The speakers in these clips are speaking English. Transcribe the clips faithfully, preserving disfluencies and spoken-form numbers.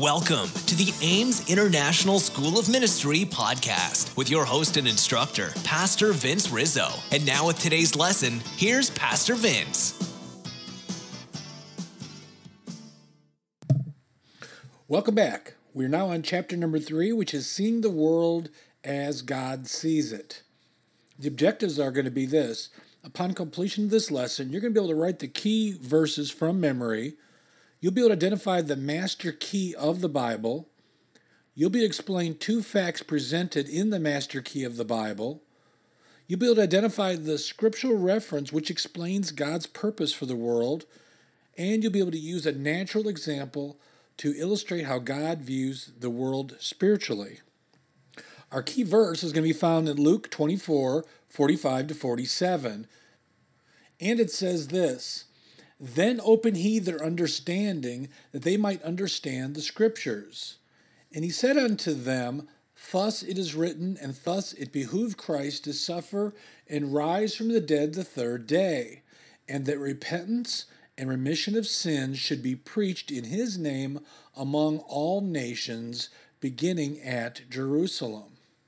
Welcome to the Ames International School of Ministry podcast with your host and instructor, Pastor Vince Rizzo. And now with today's lesson, here's Pastor Vince. Welcome back. We're now on chapter number three, which is Seeing the World as God Sees It. The objectives are going to be this. Upon completion of this lesson, you're going to be able to write the key verses from memory. You'll be able to identify the master key of the Bible. You'll be able to explain two facts presented in the master key of the Bible. You'll be able to identify the scriptural reference which explains God's purpose for the world. And you'll be able to use a natural example to illustrate how God views the world spiritually. Our key verse is going to be found in Luke twenty-four, forty-five to forty-seven. And it says this, "Then opened he their understanding, that they might understand the Scriptures. And he said unto them, Thus it is written, and thus it behooved Christ to suffer and rise from the dead the third day, and that repentance and remission of sins should be preached in his name among all nations, beginning at Jerusalem."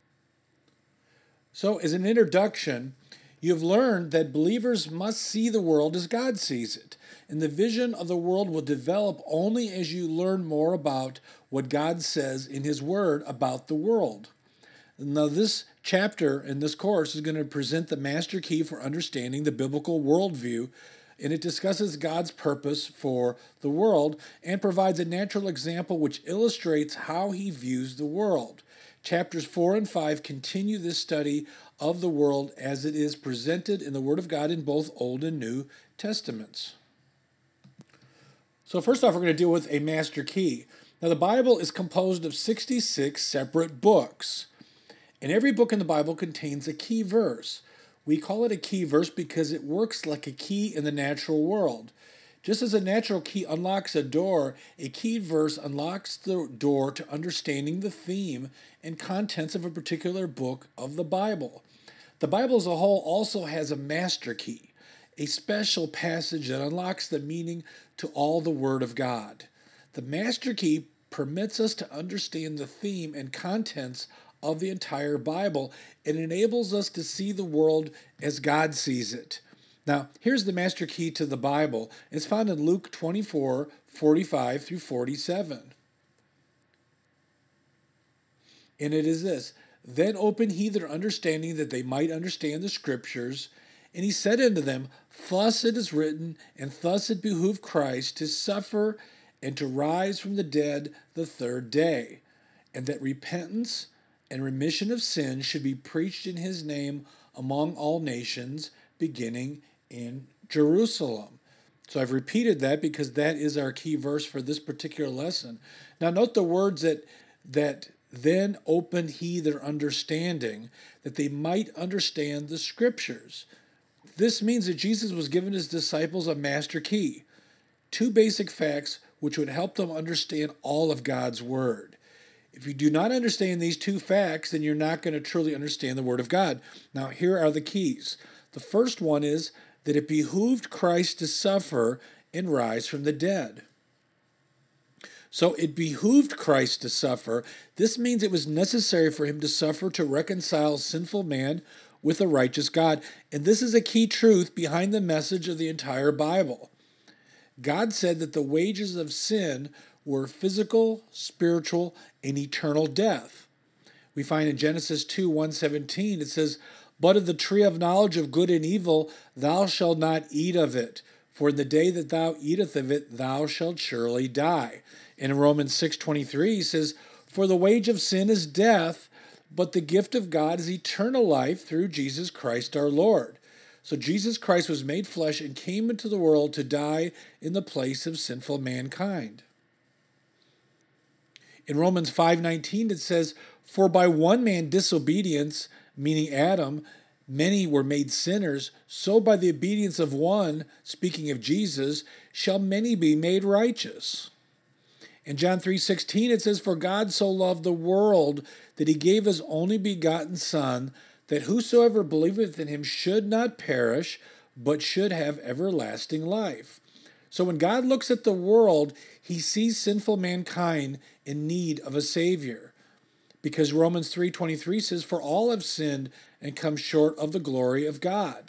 So, as an introduction, you've learned that believers must see the world as God sees it. And the vision of the world will develop only as you learn more about what God says in His Word about the world. Now, this chapter in this course is going to present the master key for understanding the biblical worldview, and it discusses God's purpose for the world and provides a natural example which illustrates how He views the world. Chapters four and five continue this study of the world as it is presented in the Word of God in both Old and New Testaments. So first off, we're going to deal with a master key. Now, the Bible is composed of sixty-six separate books, and every book in the Bible contains a key verse. We call it a key verse because it works like a key in the natural world. Just as a natural key unlocks a door, a key verse unlocks the door to understanding the theme and contents of a particular book of the Bible. The Bible as a whole also has a master key, a special passage that unlocks the meaning to all the Word of God. The master key permits us to understand the theme and contents of the entire Bible. It enables us to see the world as God sees it. Now, here's the master key to the Bible. It's found in Luke twenty-four, forty-five through forty-seven. And it is this, "Then opened he their understanding, that they might understand the Scriptures. And he said unto them, Thus it is written, and thus it behooved Christ to suffer and to rise from the dead the third day, and that repentance and remission of sins should be preached in his name among all nations, beginning in Jerusalem." So I've repeated that because that is our key verse for this particular lesson. Now note the words that that then opened he their understanding, that they might understand the Scriptures. This means that Jesus was giving his disciples a master key, two basic facts which would help them understand all of God's Word. If you do not understand these two facts, then you're not going to truly understand the Word of God. Now, here are the keys. The first one is that it behooved Christ to suffer and rise from the dead. So it behooved Christ to suffer. This means it was necessary for him to suffer to reconcile sinful man with a righteous God. And this is a key truth behind the message of the entire Bible. God said that the wages of sin were physical, spiritual, and eternal death. We find in Genesis two, one seventeen, it says, "But of the tree of knowledge of good and evil thou shalt not eat of it, for in the day that thou eatest of it thou shalt surely die." And in Romans six twenty-three, he says, "For the wage of sin is death, but the gift of God is eternal life through Jesus Christ our Lord." So Jesus Christ was made flesh and came into the world to die in the place of sinful mankind. In Romans five nineteen, it says, "For by one man disobedience," meaning Adam, "many were made sinners, so by the obedience of one," speaking of Jesus, "shall many be made righteous." In John three sixteen, it says, "For God so loved the world that he gave his only begotten Son, that whosoever believeth in him should not perish, but should have everlasting life." So when God looks at the world, he sees sinful mankind in need of a Savior. Because Romans three twenty-three says, "For all have sinned and come short of the glory of God."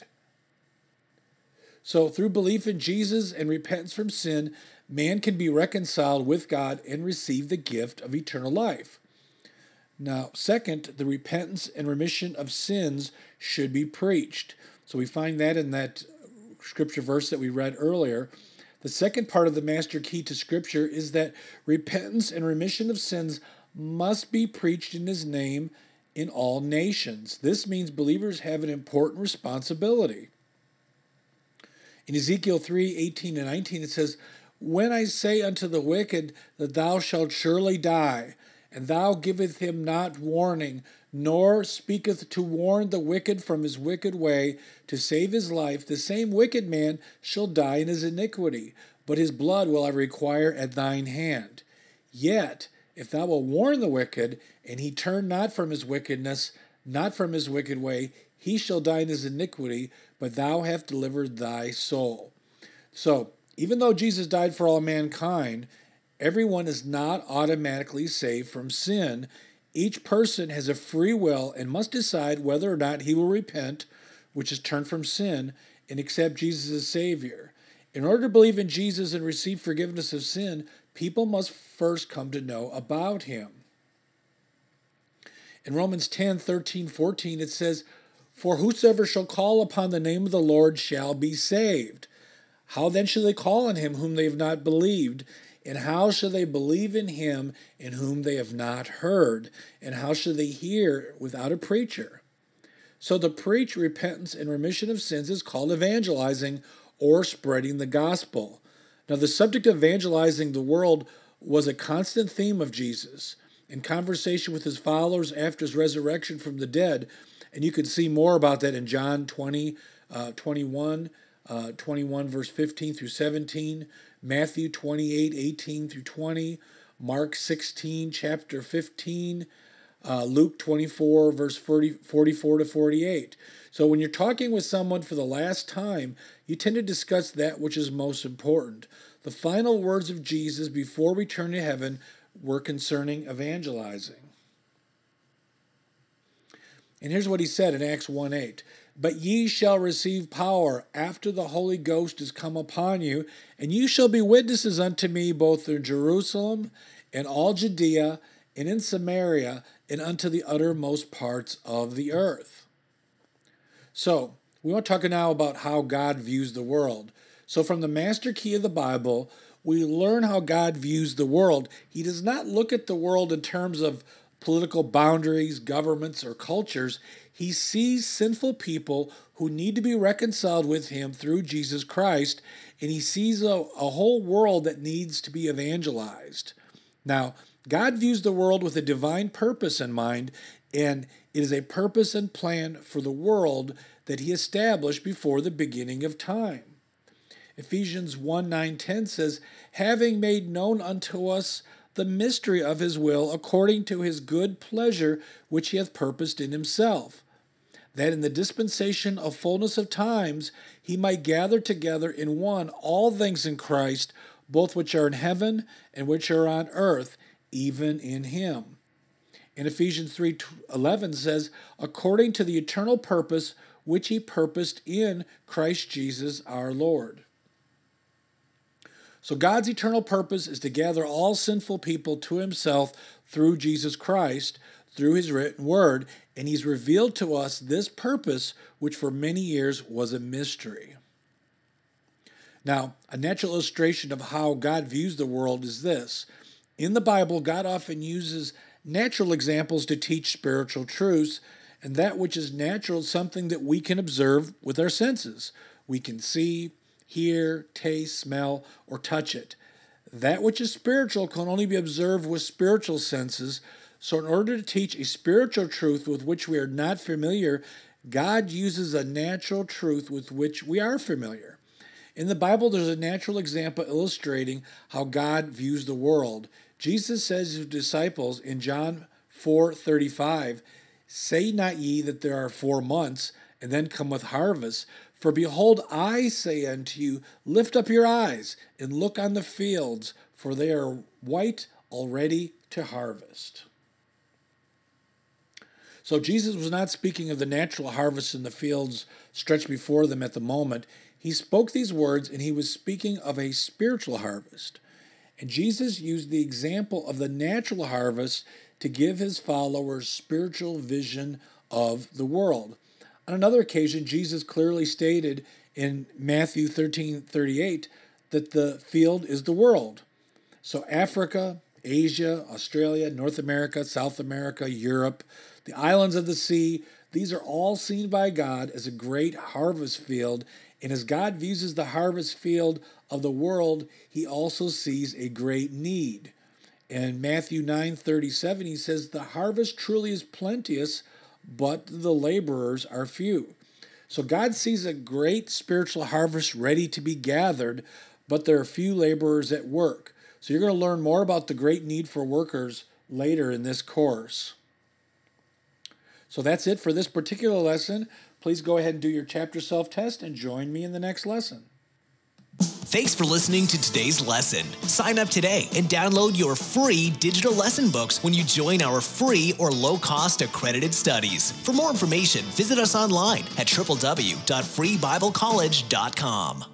So through belief in Jesus and repentance from sin, man can be reconciled with God and receive the gift of eternal life. Now, second, the repentance and remission of sins should be preached. So we find that in that scripture verse that we read earlier. The second part of the master key to Scripture is that repentance and remission of sins must be preached in his name in all nations. This means believers have an important responsibility. In Ezekiel three eighteen and nineteen, it says, "When I say unto the wicked that thou shalt surely die, and thou giveth him not warning, nor speaketh to warn the wicked from his wicked way, to save his life, the same wicked man shall die in his iniquity, but his blood will I require at thine hand. Yet, if thou wilt warn the wicked, and he turn not from his wickedness, not from his wicked way, he shall die in his iniquity, but thou hast delivered thy soul." So, even though Jesus died for all mankind, everyone is not automatically saved from sin. Each person has a free will and must decide whether or not he will repent, which is turn from sin, and accept Jesus as Savior. In order to believe in Jesus and receive forgiveness of sin, people must first come to know about him. In Romans ten thirteen fourteen, it says, "For whosoever shall call upon the name of the Lord shall be saved. How then shall they call on him whom they have not believed? And how shall they believe in him in whom they have not heard? And how shall they hear without a preacher?" So to preach repentance and remission of sins is called evangelizing or spreading the gospel. Now, the subject of evangelizing the world was a constant theme of Jesus in conversation with his followers after his resurrection from the dead. And you can see more about that in John twenty, uh, twenty-one, uh, twenty-one, verse fifteen through seventeen, Matthew twenty-eight, eighteen through twenty, Mark sixteen, chapter fifteen, uh, Luke twenty-four, verse forty, forty-four to forty-eight. So when you're talking with someone for the last time, you tend to discuss that which is most important. The final words of Jesus before return to heaven were concerning evangelizing. And here's what he said in Acts one eight. "But ye shall receive power after the Holy Ghost is come upon you, and you shall be witnesses unto me both in Jerusalem and all Judea and in Samaria and unto the uttermost parts of the earth." So, we want to talk now about how God views the world. So from the master key of the Bible, we learn how God views the world. He does not look at the world in terms of political boundaries, governments, or cultures. He sees sinful people who need to be reconciled with him through Jesus Christ, and he sees a, a whole world that needs to be evangelized. Now, God views the world with a divine purpose in mind, and it is a purpose and plan for the world that he established before the beginning of time. Ephesians one nine ten says, "Having made known unto us the mystery of his will, according to his good pleasure, which he hath purposed in himself, that in the dispensation of fullness of times he might gather together in one all things in Christ, both which are in heaven and which are on earth, even in him." And Ephesians three eleven says, "According to the eternal purpose which he purposed in Christ Jesus our Lord." So God's eternal purpose is to gather all sinful people to himself through Jesus Christ, through his written word, and he's revealed to us this purpose, which for many years was a mystery. Now, a natural illustration of how God views the world is this. In the Bible, God often uses natural examples to teach spiritual truths, and that which is natural is something that we can observe with our senses. We can see, hear, taste, smell, or touch it. That which is spiritual can only be observed with spiritual senses. So in order to teach a spiritual truth with which we are not familiar, God uses a natural truth with which we are familiar. In the Bible, there's a natural example illustrating how God views the world. Jesus says to his disciples in John four thirty-five, "Say not ye that there are four months, and then cometh harvest. For behold, I say unto you, lift up your eyes and look on the fields, for they are white already to harvest. So Jesus was not speaking of the natural harvest in the fields stretched before them at the moment. He spoke these words, and he was speaking of a spiritual harvest. And Jesus used the example of the natural harvest to give his followers spiritual vision of the world. On another occasion, Jesus clearly stated in Matthew thirteen thirty-eight that the field is the world. So Africa, Asia, Australia, North America, South America, Europe, the islands of the sea, these are all seen by God as a great harvest field. And as God views the harvest field of the world, he also sees a great need. In Matthew nine thirty-seven, he says, the harvest truly is plenteous, but the laborers are few. So God sees a great spiritual harvest ready to be gathered, but there are few laborers at work. So you're going to learn more about the great need for workers later in this course. So that's it for this particular lesson. Please go ahead and do your chapter self-test and join me in the next lesson. Thanks for listening to today's lesson. Sign up today and download your free digital lesson books when you join our free or low-cost accredited studies. For more information, visit us online at w w w dot free bible college dot com.